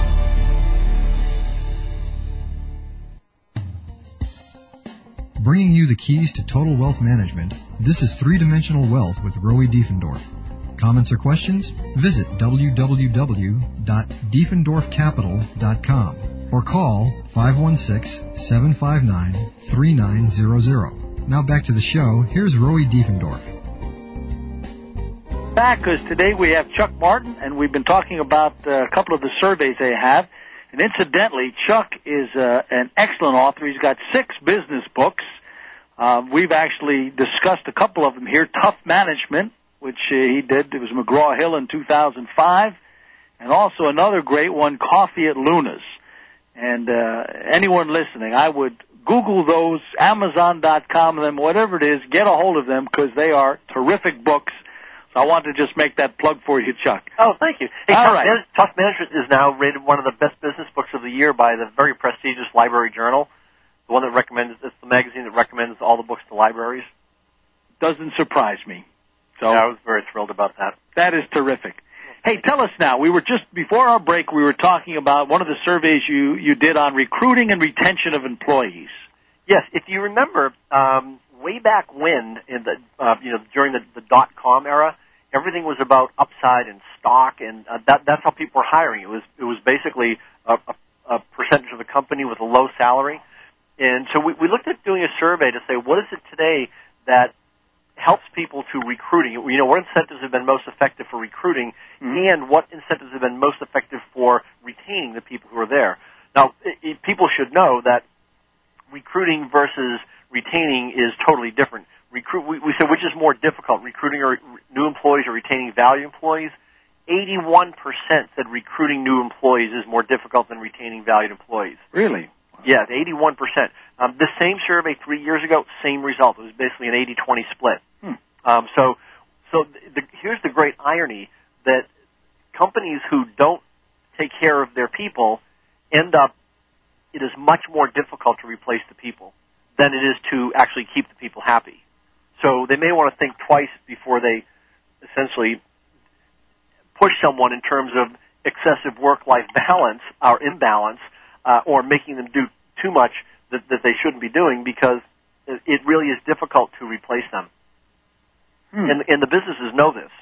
Speaker 2: Bringing you the keys to total wealth management, this is Three-Dimensional Wealth with Rowie Diefendorf. Comments or questions? Visit www.diefendorfcapital.com or call 516-759-3900. Now back to the show. Here's Rowie Diefendorf.
Speaker 3: Back, because today we have Chuck Martin, and we've been talking about a couple of the surveys they have. And incidentally, Chuck is an excellent author. He's got 6 business books. We've actually discussed a couple of them here. Tough Management, which he did. It was McGraw-Hill in 2005. And also another great one, Coffee at Luna's. And anyone listening, I would Google those, Amazon.com, them, whatever it is, get a hold of them because they are terrific books. So I want to just make that plug for you, Chuck.
Speaker 15: Oh, thank you. Hey,
Speaker 3: All right.
Speaker 15: Tough Management is now rated one of the best business books of the year by the very prestigious Library Journal. The one that recommends, it's the magazine that recommends all the books to libraries.
Speaker 3: Doesn't surprise me. So
Speaker 15: yeah, I was very thrilled about that.
Speaker 3: That is terrific. Hey, tell us now, we were just, before our break, we were talking about one of the surveys you did on recruiting and retention of employees.
Speaker 15: Yes, if you remember, way back when, in the during the .com era, everything was about upside and stock, and that's how people were hiring. It was basically a percentage of the company with a low salary, and so we looked at doing a survey to say what is it today that helps people to recruiting. What incentives have been most effective for recruiting, and what incentives have been most effective for retaining the people who are there. Now, people should know that recruiting versus retaining is totally different. We said which is more difficult, recruiting or new employees or retaining value employees. 81% said recruiting new employees is more difficult than retaining valued employees.
Speaker 3: Really?
Speaker 15: Yeah, 81%. The same survey 3 years ago, same result. It was basically an 80-20 split. Here's the great irony that companies who don't take care of their people end up, it is much more difficult to replace the people than it is to actually keep the people happy. So they may want to think twice before they essentially push someone in terms of excessive work-life balance or imbalance or making them do too much that they shouldn't be doing, because it really is difficult to replace them. And the businesses know this.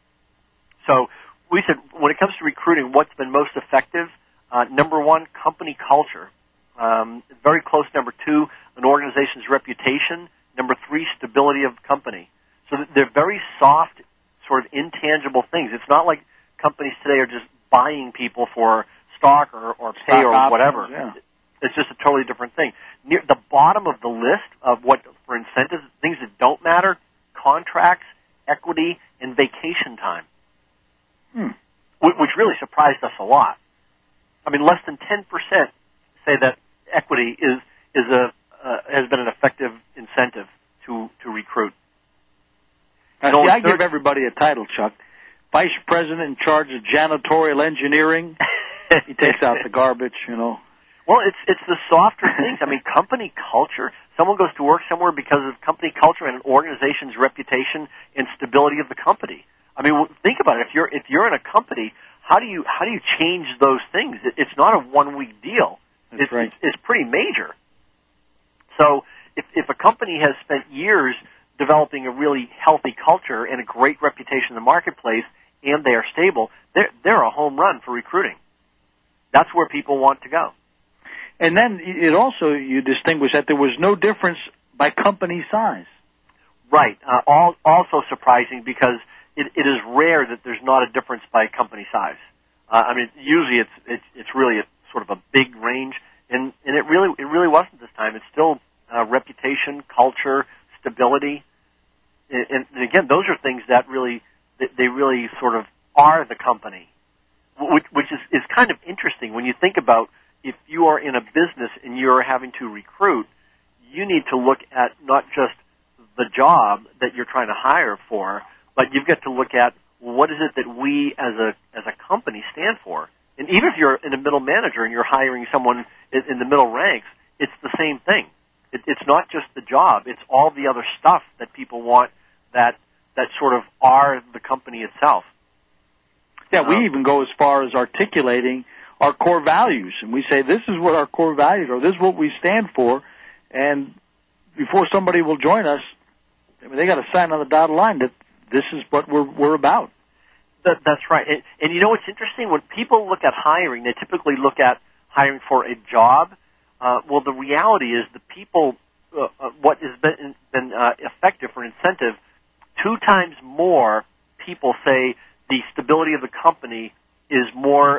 Speaker 15: So we said when it comes to recruiting, what's been most effective? Number one, company culture. Very close. Number two, an organization's reputation. Number three, stability of company. So they're very soft, sort of intangible things. It's not like companies today are just buying people for stock or pay or
Speaker 3: options,
Speaker 15: whatever.
Speaker 3: Yeah.
Speaker 15: It's just a totally different thing. Near the bottom of the list of what for incentives, things that don't matter, contracts, equity, and vacation time, which really surprised us a lot. I mean, less than 10% say that equity has been an effective incentive to recruit.
Speaker 3: Now, see, I give everybody a title, Chuck. Vice President in charge of janitorial engineering. He takes out the garbage,
Speaker 15: Well, it's the softer things. I mean, company culture. Someone goes to work somewhere because of company culture and an organization's reputation and stability of the company. I mean, think about it. If you're in a company, how do you change those things? It's not a 1 week deal. is pretty major. So if a company has spent years developing a really healthy culture and a great reputation in the marketplace, and they are stable, they're a home run for recruiting. That's where people want to go.
Speaker 3: And then it also, you distinguish that there was no difference by company size.
Speaker 15: Right. Also surprising because it is rare that there's not a difference by company size. Usually it's really a sort of a big range, and it really wasn't this time. It's still reputation, culture, stability, and again, those are things that they really sort of are the company, which is kind of interesting when you think about if you are in a business and you're having to recruit, you need to look at not just the job that you're trying to hire for, but you've got to look at what is it that we as a company stand for. And even if you're a middle manager and you're hiring someone in the middle ranks, it's the same thing. It's not just the job; it's all the other stuff that people want that sort of are the company itself.
Speaker 3: Yeah, we even go as far as articulating our core values, and we say this is what our core values are. This is what we stand for, and before somebody will join us, they got to sign on the dotted line that this is what we're about.
Speaker 15: That's right. And you know what's interesting? When people look at hiring, they typically look at hiring for a job. Well, the reality is the people, what has been effective for incentive, 2 times more people say the stability of the company is more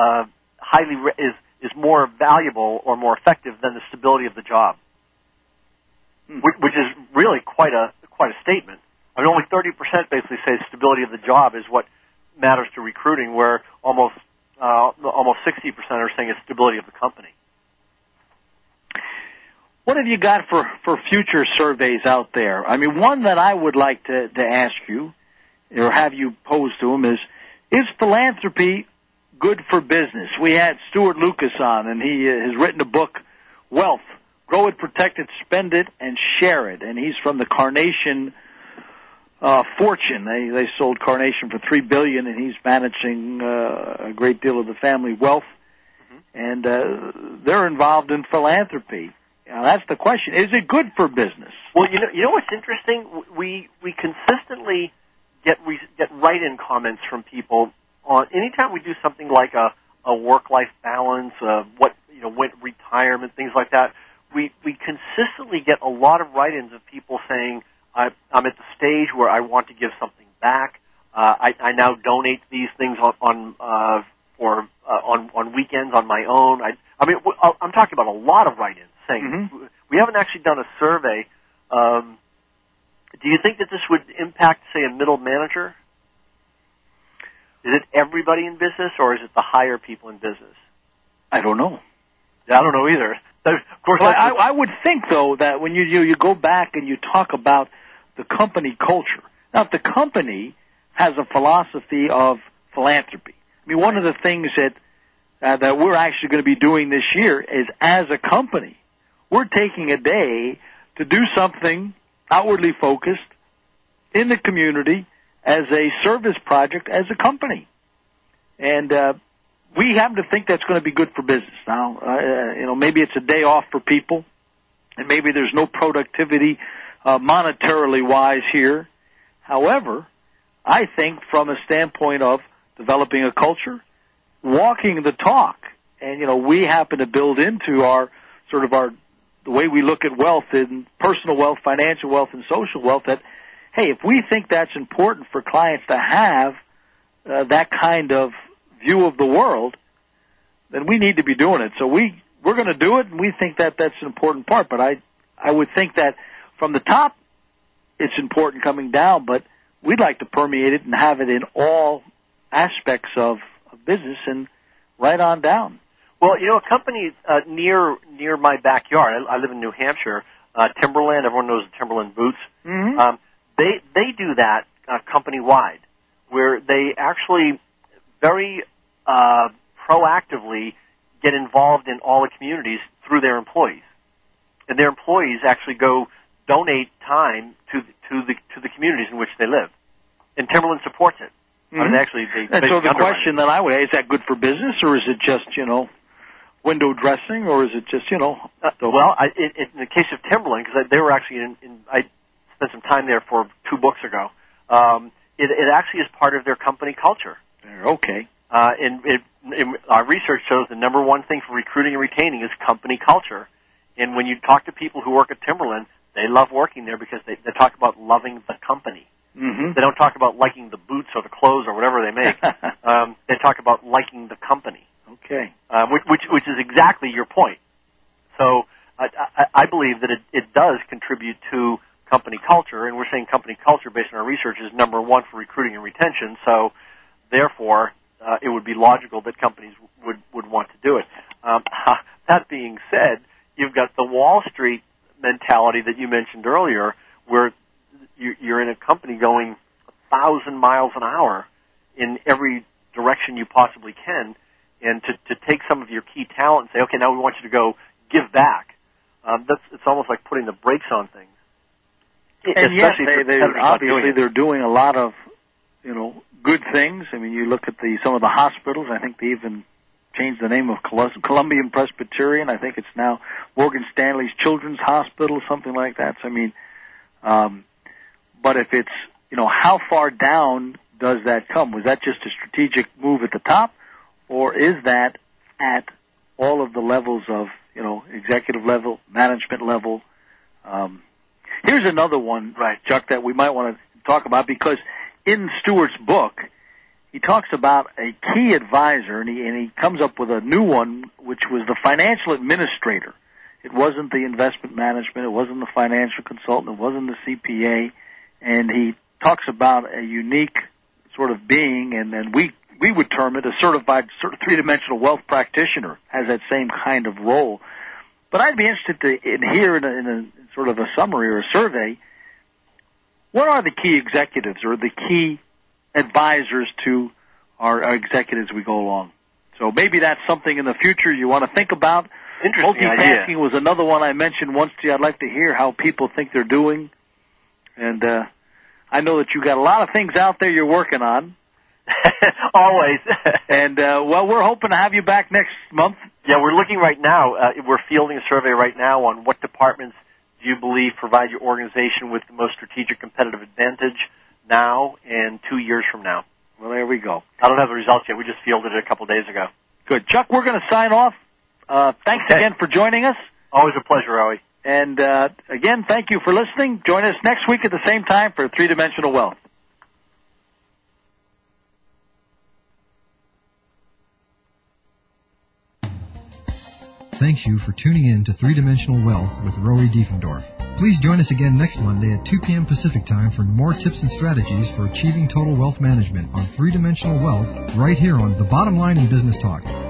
Speaker 15: is more valuable or more effective than the stability of the job, which is really quite a statement. I mean, only 30% basically say stability of the job is what matters to recruiting, where almost 60% are saying it's stability of the company.
Speaker 3: What have you got for future surveys out there? I mean, one that I would like to ask you, or have you pose to them, is philanthropy good for business? We had Stuart Lucas on, and he has written a book, Wealth, Grow It, Protect It, Spend It, and Share It. And he's from the Carnation fortune. They sold Carnation for $3 billion, and he's managing a great deal of the family wealth. And they're involved in philanthropy. Now, that's the question. Is it good for business?
Speaker 15: Well, you know what's interesting? We consistently get write-in comments from people on anytime we do something like a work-life balance, retirement, things like that. We consistently get a lot of write-ins of people saying, I'm at the stage where I want to give something back. I now donate these things on weekends on my own. I'm talking about a lot of write-ins saying we haven't actually done a survey. Do you think that this would impact, say, a middle manager? Is it everybody in business, or is it the higher people in business?
Speaker 3: I don't know.
Speaker 15: Yeah, I don't know either. Of course,
Speaker 3: well, I would think, though, that when you go back and you talk about the company culture, now if the company has a philosophy of philanthropy, I mean, one of the things that we're actually going to be doing this year is, as a company, we're taking a day to do something outwardly focused in the community as a service project as a company. And we happen to think that's going to be good for business. Now, maybe it's a day off for people, and maybe there's no productivity monetarily wise here. However, I think from a standpoint of developing a culture, walking the talk, and we happen to build into the way we look at wealth in personal wealth, financial wealth, and social wealth, that, hey, if we think that's important for clients to have that kind of view of the world, then we need to be doing it. So we're going to do it, and we think that that's an important part. But I would think that from the top, it's important coming down, but we'd like to permeate it and have it in all aspects of business and right on down.
Speaker 15: Well, a company near my backyard, I live in New Hampshire, Timberland, everyone knows the Timberland boots.
Speaker 3: Mm-hmm.
Speaker 15: They do that company-wide, where they actually very proactively get involved in all the communities through their employees. And their employees actually go donate time to the communities in which they live. And Timberland supports it.
Speaker 3: Mm-hmm.
Speaker 15: I mean,
Speaker 3: and so the question that I would ask, is that good for business, or is it just, window dressing, or is it just,
Speaker 15: in the case of Timberland, because they were actually I spent some time there for 2 books ago. It actually is part of their company culture.
Speaker 3: Okay.
Speaker 15: And our research shows the number one thing for recruiting and retaining is company culture. And when you talk to people who work at Timberland, they love working there because they talk about loving the company.
Speaker 3: Mm-hmm.
Speaker 15: They don't talk about liking the boots or the clothes or whatever they make. They talk about liking the company.
Speaker 3: Okay.
Speaker 15: Which is exactly your point. So I believe that it does contribute to company culture, and we're saying company culture based on our research is number one for recruiting and retention. So therefore, it would be logical that companies would want to do it. That being said, you've got the Wall Street mentality that you mentioned earlier, where you're in a company going 1,000 miles an hour in every direction you possibly can, and to take some of your key talent and say, okay, now we want you to go give back. It's almost like putting the brakes on things.
Speaker 3: And yes, they're doing a lot of, good things. I mean, you look at some of the hospitals. I think they even changed the name of Columbian Presbyterian. I think it's now Morgan Stanley's Children's Hospital, something like that. So, I mean, but if it's, how far down does that come? Was that just a strategic move at the top, or is that at all of the levels of, executive level, management level? Here's another one, right, Chuck, that we might want to talk about, because in Stewart's book, he talks about a key advisor, and he comes up with a new one, which was the financial administrator. It wasn't the investment management, it wasn't the financial consultant, it wasn't the CPA, and he talks about a unique sort of being, and we would term it a certified three-dimensional wealth practitioner, has that same kind of role. But I'd be interested to hear in a sort of a summary or a survey, what are the key executives or the key advisors to our executives as we go along? So maybe that's something in the future you want to think about.
Speaker 15: Interesting
Speaker 3: Multitasking
Speaker 15: idea.
Speaker 3: was another one I mentioned once to you. I'd like to hear how people think they're doing. And I know that you got a lot of things out there you're working on.
Speaker 15: Always.
Speaker 3: And, we're hoping to have you back next month.
Speaker 15: Yeah, we're looking right now. We're fielding a survey right now on what departments do you believe provide your organization with the most strategic competitive advantage now and 2 years from now.
Speaker 3: Well, there we go.
Speaker 15: I don't have the results yet. We just fielded it a couple days ago.
Speaker 3: Good. Chuck, we're going to sign off. Thanks again for joining us.
Speaker 15: Always a pleasure, Rowie.
Speaker 3: And again, thank you for listening. Join us next week at the same time for Three-Dimensional Wealth.
Speaker 2: Thanks you for tuning in to Three-Dimensional Wealth with Rowie Diefendorf. Please join us again next Monday at 2 p.m. Pacific Time for more tips and strategies for achieving total wealth management on Three-Dimensional Wealth right here on The Bottom Line in Business Talk.